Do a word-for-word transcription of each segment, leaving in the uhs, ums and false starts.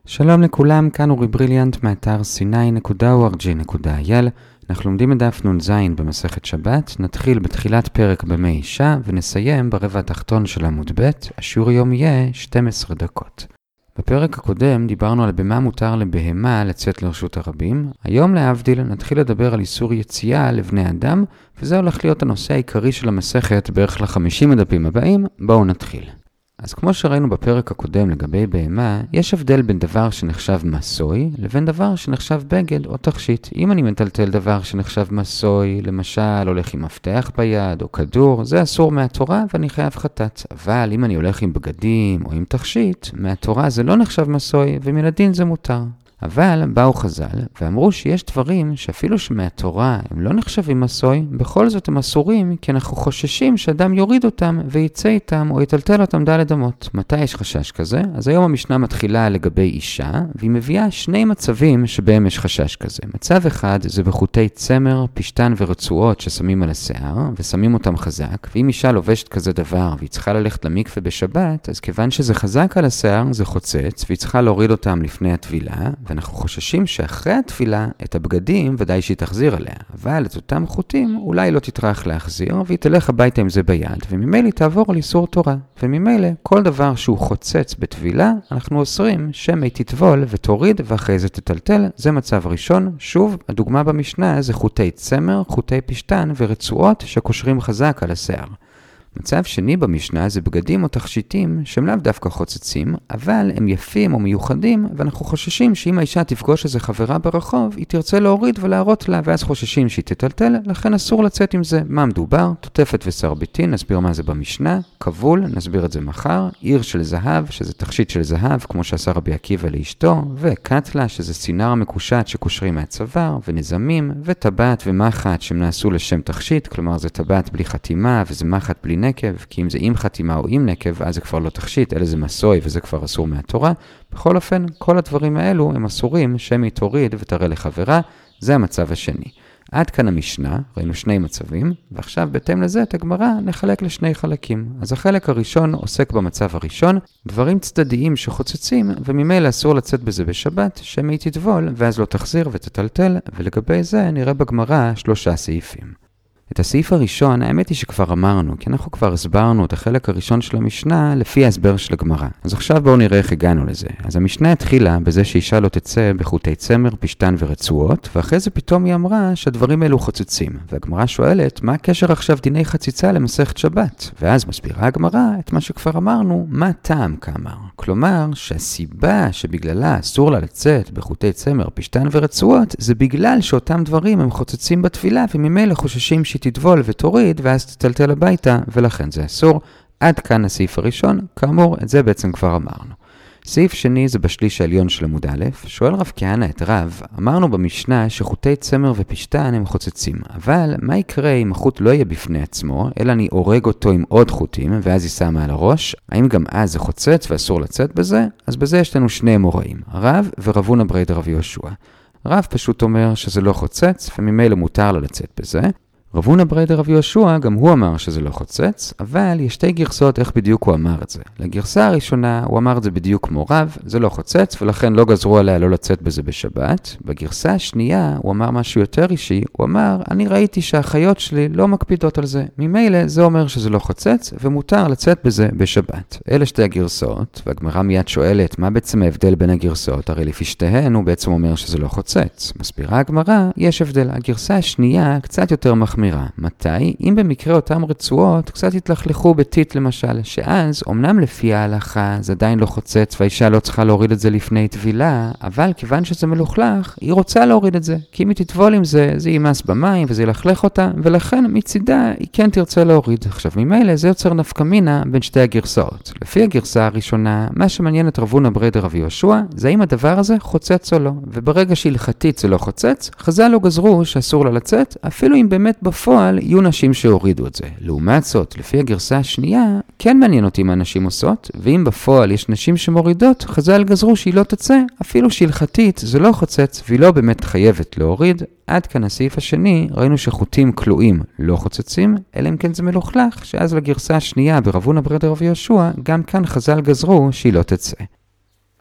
שלום לכולם, כאן אורי בריליאנט מאתר סיני נקודה או אר ג'י נקודה איי אל. אנחנו לומדים את דף נ"ז במסכת שבת, נתחיל בתחילת פרק במי אישה ונסיים ברבע התחתון של עמוד ב'. השיעור היום יהיה שתים עשרה דקות. בפרק הקודם דיברנו על במה מותר לבהמה לצאת לרשות הרבים. היום להבדיל נתחיל לדבר על איסור יציאה לבני אדם, וזה הולך להיות הנושא העיקרי של המסכת בערך ל-חמישים הדפים הבאים. בואו נתחיל. אז כמו שראינו בפרק הקודם לגבי בהמה, יש הבדל בין דבר שנחשב מסוי לבין דבר שנחשב בגד או תכשיט. אם אני מטלטל דבר שנחשב מסוי, למשל הולך עם מפתח ביד או כדור, זה אסור מהתורה ואני חייב חטאת. אבל אם אני הולך עם בגדים או עם תכשיט, מהתורה זה לא נחשב מסוי ומן הדין זה מותר. אבל באו חז"ל ואמרו שיש דברים שאפילו שמהתורה הם לא נחשבים מסוי, בכל זאת הם אסורים כי אנחנו חוששים שאדם יוריד אותם וייצא איתם או יטלטל אותם דלת אמות. מתי יש חשש כזה? אז היום המשנה מתחילה לגבי אישה, והיא מביאה שני מצבים שבהם יש חשש כזה. מצב אחד זה בחוטי צמר, פשטן ורצועות ששמים על השיער ושמים אותם חזק, ואם אישה לובשת כזה דבר והיא צריכה ללכת למקווה בשבת, אז כיוון שזה חזק על השיער זה חוצץ והיא צריכה להוריד אותם לפני הטבילה, ואנחנו חוששים שאחרי התפילה את הבגדים ודאי שהיא תחזיר עליה, אבל את אותם חוטים אולי לא תטרח להחזיר והיא תלך הביתה עם זה ביד, וממילא תעבור על איסור תורה. וממילא כל דבר שהוא חוצץ בתפילה אנחנו אוסרים שמא תטבול ותוריד ואחרי זה תטלטל. זה מצב ראשון. שוב, הדוגמה במשנה זה חוטי צמר, חוטי פשטן ורצועות שקושרים חזק על השיער. מצב שני במשנה זה בגדים או תכשיטים שהם לאו דווקא חוצצים, אבל הם יפים או מיוחדים, ואנחנו חוששים שאם האישה תפגוש איזה חברה ברחוב, היא תרצה להוריד ולהראות לה, ואז חוששים שהיא תטלטל, לכן אסור לצאת עם זה. מה מדובר? תותפת וסרביטין, נסביר מה זה במשנה. כבול, נסביר את זה מחר. עיר של זהב, שזה תכשיט של זהב, כמו שעשה רבי עקיבא לאשתו, וקטלה, שזה סינר מקושט שקושרים מהצוואר, ונזמים, וטבעת ומחט שנעשו לשם תכשיט, כלומר זה טבעת בלי חתימה, וזה מחט בלי נקב, כי אם זה עם חתימה או עם נקב, אז זה כבר לא תכשיט, אלא זה מסוי, וזה כבר אסור מהתורה. בכל אופן, כל הדברים האלו הם אסורים שמי תוריד ותראה לחברה. זה המצב השני. עד כאן המשנה, ראינו שני מצבים, ועכשיו בהתאם לזה את הגמרא נחלק לשני חלקים. אז החלק הראשון עוסק במצב הראשון, דברים צדדיים שחוצצים, וממילא אסור לצאת בזה בשבת, שמי תטבול, ואז לא תחזיר ותטלטל, ולגבי זה נראה בגמרא שלושה סעיפים. את הסעיף הראשון, האמת היא שכבר אמרנו, כי אנחנו כבר הסברנו את החלק הראשון של המשנה לפי ההסבר של הגמרא. אז עכשיו בואו נראה איך הגענו לזה. אז המשנה התחילה בזה שאישה לא תצא בחוטי צמר, פשטן ורצועות, ואחרי זה פתאום היא אמרה שהדברים האלו חוצצים. והגמרא שואלת, מה הקשר עכשיו דיני חציצה למסכת שבת? ואז מסבירה הגמרא את מה שכבר אמרנו, מה טעם כאמר. כלומר, שהסיבה שבגללה אסור לה לצאת בחוטי צמר, פשטן ורצועות, זה בגלל שאותם דברים הם חוצצים בתפילה, וממילא חוששים תטבול ותוריד ואז תטלטל הביתה, ולכן זה אסור. עד כאן הסעיף הראשון. כאמור, את זה בעצם כבר אמרנו. סעיף שני זה בשליש העליון של עמוד א'. שואל רב כהנא את רב, אמרנו במשנה שחוטי צמר ופשטן הם חוצצים, אבל מה יקרה אם החוט לא יהיה בפני עצמו, אלא אני אורג אותו עם עוד חוטים ואז יישא מעל הראש? האם גם אז זה חוצץ ואסור לצאת בזה? אז בזה יש לנו שני אמוראים, רב ורב הונא ברי דרב יהושע. רב פשוט אומר שזה לא חוצץ וממילא מותר לו לצאת בזה. רב הונא ברי דרב יהושע גם הוא אמר שזה לא חוצץ, אבל יש שתי גרסאות איך בדיוק הוא אמר את זה. לגרסה הראשונה הוא אמר את זה בדיוק כמו רב, זה לא חוצץ ולכן לא גזרו עליה לא לצאת בזה בשבת. בגרסה השנייה הוא אמר משהו יותר אישי, הוא אמר אני ראיתי שהחיות שלי לא מקפידות על זה, ממילא זה אומר שזה לא חוצץ ומותר לצאת בזה בשבת. אלה שתי הגרסאות, והגמרא מיד שואלת מה בעצם ההבדל בין הגרסאות, הרי לפי שתיהן הוא בעצם אומר שזה לא חוצץ. מסבירה הגמרא, יש הבדל. הגרסה השנייה קצת יותר מחמירה. מתי? אם במקרה אותם רצועות קצת התלכלכו בטיט למשל, שאז אמנם לפי ההלכה זה עדיין לא חוצץ והאישה לא צריכה להוריד את זה לפני טבילה, אבל כיוון שזה מלוכלך היא רוצה להוריד את זה, כי אם היא תטבול עם זה זה יימס במים וזה ילכלך אותה, ולכן מצידה היא כן תרצה להוריד. עכשיו ממילא זה יוצר נפקא מינה בין שתי הגרסאות. לפי הגרסה הראשונה, מה שמעניין את רב הונא ברי דרב יהושע זה אם הדבר הזה חוצץ או לא, וברגע שהלכתית זה לא חוצץ, חז"ל לא גזרו שאסור לה לצאת, אפילו אם באמת בפועל יהיו נשים שהורידו את זה. לעומת זאת, לפי הגרסה השנייה, כן מעניין אותי מה נשים עושות, ואם בפועל יש נשים שמורידות, חז"ל גזרו שהיא לא תצא, אפילו שהלכתית זה לא חוצץ, והיא לא באמת חייבת להוריד. עד כאן הסעיף השני, ראינו שחוטים כלואים לא חוצצים, אלא אם כן זה מלוכלך, שאז לגרסה השנייה ברב הונא ברי דרב יהושע, גם כאן חז"ל גזרו שהיא לא תצא.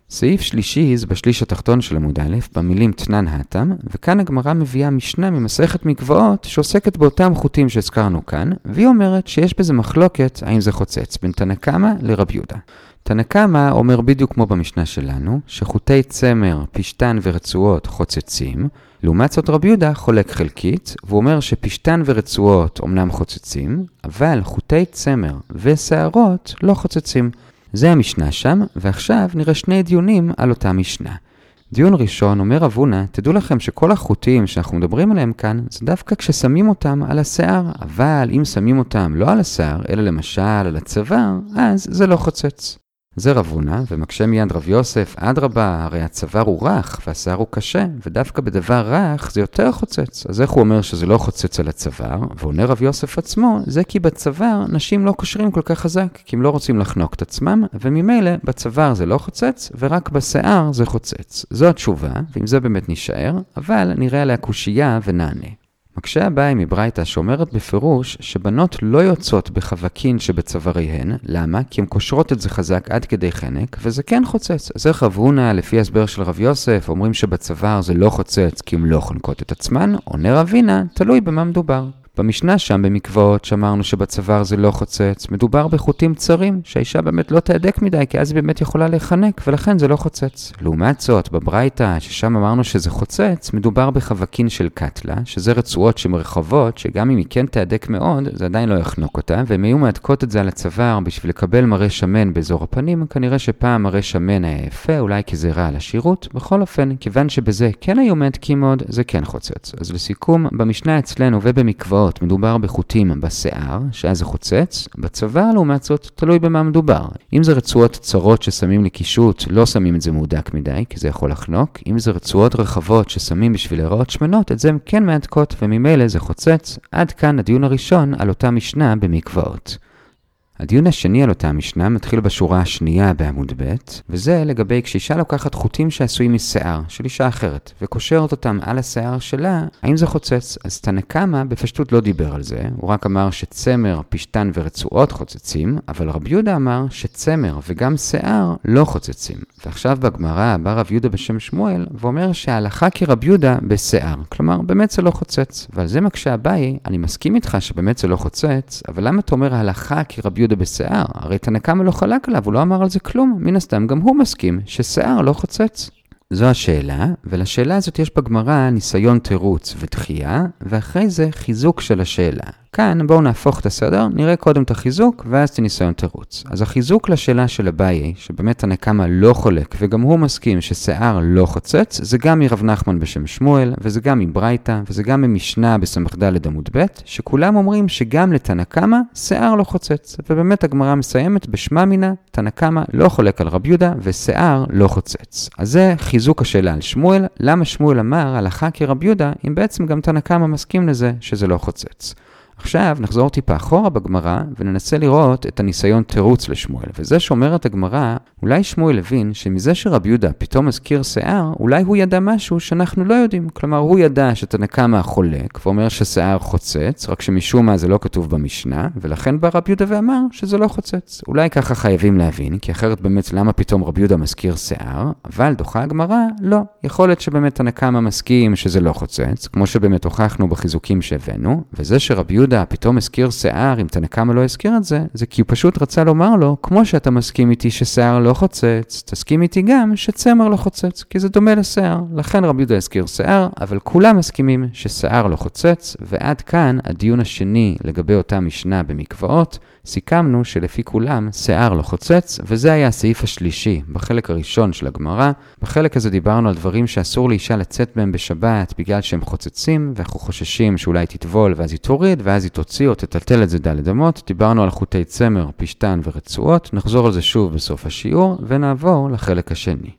סעיף שלישי זה בשליש התחתון של עמוד א', במילים תנן האטם, וכאן הגמרא מביאה משנה ממסכת מקוואות שעוסקת באותם חוטים שהזכרנו כאן, והיא אומרת שיש בזה מחלוקת האם זה חוצץ בין תנא קמא לרבי יהודה. תנא קמא אומר בדיוק כמו במשנה שלנו, שחוטי צמר, פשטן ורצועות חוצצים, לעומת זאת רבי יהודה חולק חלקית, והוא אומר שפשטן ורצועות אומנם חוצצים, אבל חוטי צמר ושערות לא חוצצים. זה המשנה שם, ועכשיו נראה שני דיונים על אותה משנה. דיון ראשון אומר רב הונא, תדעו לכם שכל החוטים שאנחנו מדברים עליהם כאן, זה דווקא כששמים אותם על השיער, אבל אם שמים אותם לא על השיער, אלא למשל על הצוואר, אז זה לא חוצץ. זה רב הונא, ומקשה מיד רב יוסף, אדרבה, הרי הצוואר הוא רך והשיער הוא קשה, ודווקא בדבר רך זה יותר חוצץ. אז איך הוא אומר שזה לא חוצץ על הצוואר? ועונה רב יוסף עצמו, זה כי בצוואר נשים לא קושרים כל כך חזק, כי הם לא רוצים לחנוק את עצמם, וממילא בצוואר זה לא חוצץ, ורק בשיער זה חוצץ. זו התשובה, ואם זה באמת נשאר, אבל נראה עליה קושייה ונענה. מקשה הבאה מברייתא שאומרת בפירוש שבנות לא יוצאות בחבקין שבצוואריהן, למה? כי הן קושרות את זה חזק עד כדי חנק, וזה כן חוצץ. אז איך רב הונא, לפי הסבר של רב יוסף, אומרים שבצוואר זה לא חוצץ כי הן לא חונקות את עצמן, עונה רב הונא, תלוי במה מדובר. במשנה שם במקוואות שאמרנו שבצוואר זה לא חוצץ, מדובר בחוטים צרים, שהאישה באמת לא תהדק מדי, כי אז היא באמת יכולה להיחנק, ולכן זה לא חוצץ. לעומת זאת, בברייתא, ששם אמרנו שזה חוצץ, מדובר בחבקין של קטלה, שזה רצועות שמרחבות, שגם אם היא כן תהדק מאוד, זה עדיין לא יחנוק אותה, והם היו מעדקות את זה על הצוואר בשביל לקבל מראה שמן באזור הפנים, כנראה שפעם מראה שמן היה יפה, אולי כזירה על השירות. בכל אופן, כיוון שבזה כן היו מעדקים מאוד, זה כן חוצץ. אז לסיכום, במשנה אצלנו ובמקוואות מדובר בחוטים בשיער, שאז זה חוצץ, בצוואר לעומת זאת תלוי במה מדובר. אם זה רצועות צרות ששמים לקישוט, לא שמים את זה מודק מדי, כי זה יכול לחנוק. אם זה רצועות רחבות ששמים בשביל להיראות שמנות, את זה הם כן מעדקות, וממילא זה חוצץ. עד כאן הדיון הראשון על אותה משנה במקוואות. הדיון השני על אותה המשנה מתחיל בשורה השנייה בעמוד ב', וזה לגבי כשאישה לוקחת חוטים שעשויים משיער של אישה אחרת, וקושרת אותם על השיער שלה, האם זה חוצץ? אז תנא קמא בפשטות לא דיבר על זה, הוא רק אמר שצמר, פשטן ורצועות חוצצים, אבל רבי יהודה אמר שצמר וגם שיער לא חוצצים. ועכשיו בגמרא בא רב יהודה בשם שמואל, ואומר שההלכה כרבי יהודה בשיער, כלומר באמת זה לא חוצץ. ועל זה מקשה אביי, אני מסכים איתך שבאמת זה לא חוצץ, אבל למה אתה אומר ההלכה כרבי יהודה בשיער? הרי תנא קמא לא חלק עליו, הוא לא אמר על זה כלום. מן הסתם גם הוא מסכים ששיער לא חוצץ. זו השאלה, ולשאלה הזאת יש בגמרא ניסיון תירוץ ודחייה, ואחרי זה חיזוק של השאלה. כאן בואו נהפוך את הסדר, נראה קודם את החיזוק ואז את הניסיון תירוץ. אז החיזוק לשאלה של אביי, שבאמת תנא קמא לא חולק וגם הוא מסכים ששיער לא חוצץ, זה גם מרב נחמן בשם שמואל, וזה גם מברייתא, וזה גם ממשנה בסמ"ד עמוד ב', שכולם אומרים שגם לתנא קמא שיער לא חוצץ. ובאמת הגמרא מסיימת בשמה מינה, תנא קמא לא חולק על רבי יהודה ושיער לא חוצץ. אז זה חיזוק השאלה על שמואל, למה שמואל אמר הלכה כרבי יהודה, אם בעצם גם תנא קמא מסכים לזה שזה לא חוצץ. עכשיו נחזור טיפה אחורה בגמרא וננסה לראות את הניסיון תירוץ לשמואל. וזה שאומרת הגמרא, אולי שמואל הבין שמזה שרבי יהודה פתאום מזכיר שיער, אולי הוא ידע משהו שאנחנו לא יודעים. כלומר, הוא ידע שתנא קמא חולק ואומר ששיער חוצץ, רק שמשום מה זה לא כתוב במשנה, ולכן בא רבי יהודה ואמר שזה לא חוצץ. אולי ככה חייבים להבין, כי אחרת באמת למה פתאום רבי יהודה מזכיר שיער, אבל דוחה הגמרא, לא. יכול להיות שבאמת תנא קמא מסכים שזה לא חוצץ, כמו שבאמת הוכחנו בחיזוקים שהבאנו, וזה שרבי יהודה פתאום הזכיר שיער, אם תנא קמא לא הזכיר את זה, זה כי הוא פשוט רצה לומר לו, כמו שאתה מסכים איתי ששיער לא חוצץ, תסכים איתי גם שצמר לא חוצץ, כי זה דומה לשיער. לכן רבי יהודה הזכיר שיער, אבל כולם מסכימים ששיער לא חוצץ, ועד כאן הדיון השני לגבי אותה משנה במקוואות, סיכמנו שלפי כולם שיער לא חוצץ, וזה היה הסעיף השלישי בחלק הראשון של הגמרא. בחלק הזה דיברנו על דברים שאסור לאישה לצאת בהם בשבת בגלל שהם חוצצים, ואנחנו חוששים שאולי תטבול ואז היא תוריד, ואז היא תוציא או תטלטל את זה דלת אמות. דיברנו על חוטי צמר, פשטן ורצועות, נחזור על זה שוב בסוף השיעור, ונעבור לחלק השני.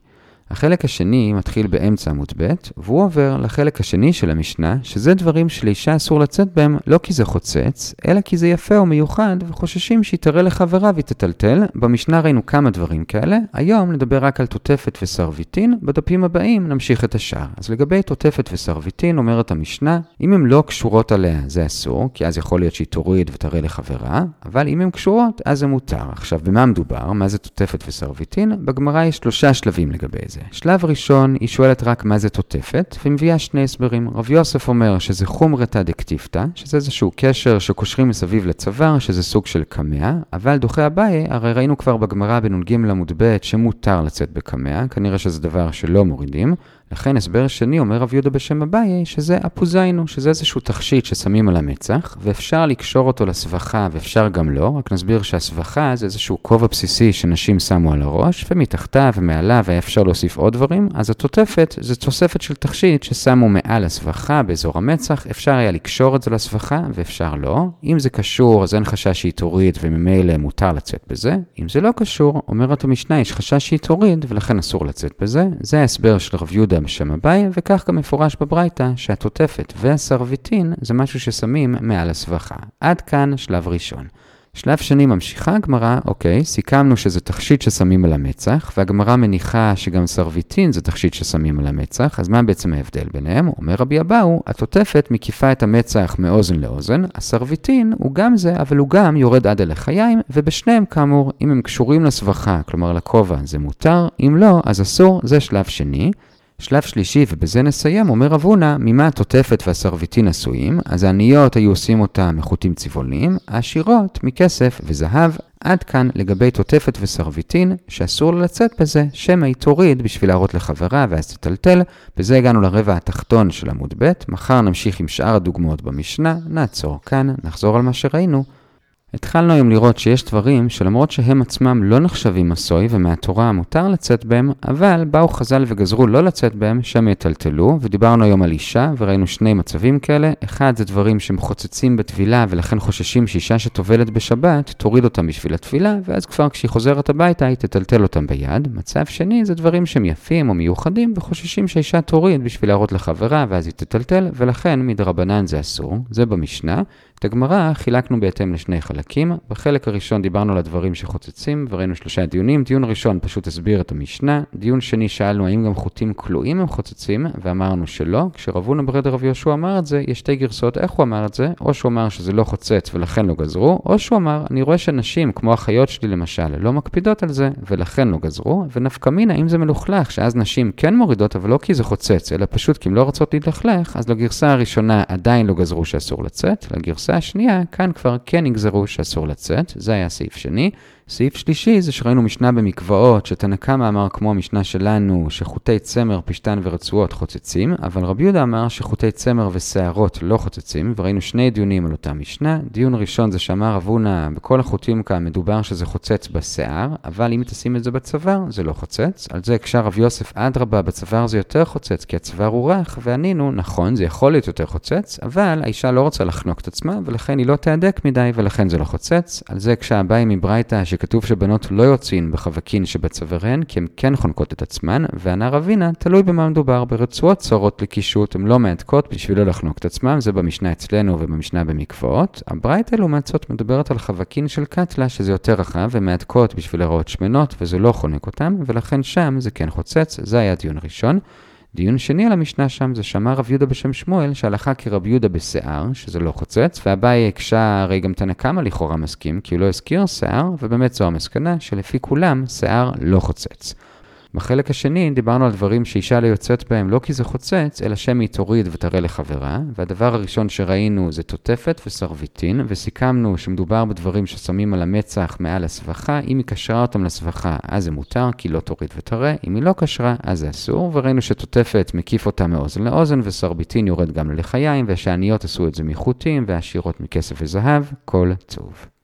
החלק השני מתחיל באמצע עמוד ב' והוא עובר לחלק השני של המשנה, שזה דברים שלאישה אסור לצאת בהם לא כי זה חוצץ, אלא כי זה יפה או מיוחד וחוששים שהיא תראה לחברה והיא תטלטל. במשנה ראינו כמה דברים כאלה, היום נדבר רק על תותפת וסרביטין, בדפים הבאים נמשיך את השאר. אז לגבי תותפת וסרביטין אומרת המשנה, אם הן לא קשורות עליה זה אסור, כי אז יכול להיות שהיא תוריד ותראה לחברה, אבל אם הן קשורות אז זה מותר. עכשיו במה מדובר? מה זה תותפת וסרביטין? בגמרא יש שלושה שלבים לגבי זה. שלב ראשון, היא שואלת רק מה זה תותפת, ומביאה שני הסברים. רב יוסף אומר שזה חומרתא דקטיפתא, שזה איזשהו קשר שקושרים מסביב לצוואר, שזה סוג של קמע, אבל דוחה אביי, הרי ראינו כבר בגמרא בנ"ג עמוד ב' שמותר לצאת בקמע, כנראה שזה דבר שלא מורידים. לכן הסבר שני אומר רב יהודה בשם אביי שזה אפוזיינו, שזה איזשהו תכשיט ששמים על המצח, ואפשר לקשור אותו לסבכה ואפשר גם לא, רק נסביר שהסבכה זה איזשהו כובע בסיסי שנשים שמו על הראש, ומתחתיו ומעליו היה אפשר להוסיף עוד דברים, אז התותפת זה תוספת של תכשיט ששמו מעל הסבכה באזור המצח, אפשר היה לקשור את זה לסבכה ואפשר לא. אם זה קשור אז אין חשש שהיא תוריד וממילא מותר לצאת בזה, אם זה לא קשור, אומרת המשנה יש חשש שהיא תוריד ולכן אסור לצאת בזה. זה ההסבר של רב יהודה בשם אביי, וכך גם מפורש בברייתא שהתותפת והסרביטין זה משהו ששמים מעל הסבכה. עד כאן שלב ראשון. שלב שני ממשיכה הגמרא, אוקיי, סיכמנו שזה תכשיט ששמים על המצח, והגמרא מניחה שגם סרביטין זה תכשיט ששמים על המצח, אז מה בעצם ההבדל ביניהם? אומר רבי אבאו, התותפת מקיפה את המצח מאוזן לאוזן, הסרביטין הוא גם זה, אבל הוא גם יורד עד אל החיים, ובשניהם כאמור, אם הם קשורים לסבכה, כלומר לכובע, זה מותר, אם לא, אז אסור, זה שלב שני. שלב שלישי, ובזה נסיים, אומר רב הונא, ממה התותפת והסרביטין עשויים? אז העניות היו עושים אותה מחוטים צבעוניים, העשירות מכסף וזהב. עד כאן לגבי תותפת וסרביטין, שאסור לו לצאת בזה, שמא היא תוריד בשביל להראות לחברה ואז תטלטל. בזה הגענו לרבע התחתון של עמוד ב', מחר נמשיך עם שאר הדוגמאות במשנה, נעצור כאן, נחזור על מה שראינו. התחלנו היום לראות שיש דברים שלמרות שהם עצמם לא נחשבים מסוי ומהתורה מותר לצאת בהם, אבל באו חז"ל וגזרו לא לצאת בהם שהם יטלטלו, ודיברנו היום על אישה וראינו שני מצבים כאלה. אחד זה דברים שמחוצצים בתבילה ולכן חוששים שאישה שטובלת בשבת תוריד אותם בשביל התפילה, ואז כבר כשהיא חוזרת הביתה היא תטלטל אותם ביד. מצב שני זה דברים שהם יפים או מיוחדים וחוששים שהאישה תוריד בשביל להראות לחברה ואז היא תטלטל, ולכן מדרבנן זה אסור. זה במשנה. את הגמרא חילקנו בהתאם לשני חלקים. בחלק הראשון דיברנו על הדברים שחוצצים וראינו שלושה דיונים. דיון ראשון פשוט הסביר את המשנה. דיון שני שאלנו האם גם חוטים כלואים הם חוצצים, ואמרנו שלא. כשרב הונא ברד רב יהושע אמר את זה, יש שתי גרסאות איך הוא אמר את זה. או שהוא אמר שזה לא חוצץ ולכן לא גזרו, או שהוא אמר אני רואה שנשים כמו החיות שלי למשל לא מקפידות על זה ולכן לא גזרו, ונפקא מינה אם זה מלוכלך שאז נשים כן מורידות אבל לא כי זה חוצץ אלא פשוט כי הם לא רוצות להתלכלך, אז לגרסה הראשונה עדיין לא גזרו שאסור לצאת. לגרסה השנייה, כאן כבר כן יגזרו שאסור לצאת, זה היה סעיף שני. סעיף שלישי זה שראינו משנה במקוואות, שתנא קמא אמר כמו המשנה שלנו, שחוטי צמר, פשתן ורצועות חוצצים, אבל רבי יהודה אמר שחוטי צמר ושערות לא חוצצים, וראינו שני דיונים על אותה משנה. דיון ראשון זה שאמר רב הונא, בכל החוטים כאן מדובר שזה חוצץ בשיער, אבל אם תשים את זה בצוואר, זה לא חוצץ. על זה הקשה רב יוסף אדרבה, בצוואר זה יותר חוצץ, כי הצוואר הוא רך, וענינו, נכון, זה יכול להיות יותר חוצץ, אבל האישה לא רוצה לחנוק את עצמה, ולכן היא לא תהדק מדי, ולכן זה לא חוצץ. על זה הקשה אביי מברייתא שכתוב שבנות לא יוצאים בחבקין שבצווארן, כי הן כן חונקות את עצמן, וענה רבינה, תלוי במה מדובר, ברצועות צרות לקישוט, הן לא מהדקות בשביל לא לחנוק את עצמם, זה במשנה אצלנו ובמשנה במקוואות. הברייתא לעומת זאת מדברת על חבקין של קטלה, שזה יותר רחב, ומהדקות בשביל לראות שמנות, וזה לא חונק אותם, ולכן שם זה כן חוצץ. זה היה דיון ראשון. דיון שני על המשנה שם זה שאמר רב יהודה בשם שמואל שהלכה כרב יהודה בשיער, שזה לא חוצץ, והבאי הקשה, הרי גם תנא קמא לכאורה מסכים, כי הוא לא הזכיר שיער, ובאמת זו המסקנה שלפי כולם שיער לא חוצץ. בחלק השני דיברנו על דברים שאישה לא יוצאת בהם לא כי זה חוצץ, אלא שמא היא תוריד ותראה לחברה, והדבר הראשון שראינו זה תותפת וסרביטין, וסיכמנו שמדובר בדברים ששמים על המצח מעל הסבכה. אם היא קשרה אותם לסבכה אז זה מותר כי לא תוריד ותראה, אם היא לא קשרה אז זה אסור, וראינו שתותפת מקיף אותה מאוזן לאוזן וסרביטין יורד גם ללחיים, ושהעניות עשו את זה מחוטים והעשירות מכסף וזהב. כל טוב.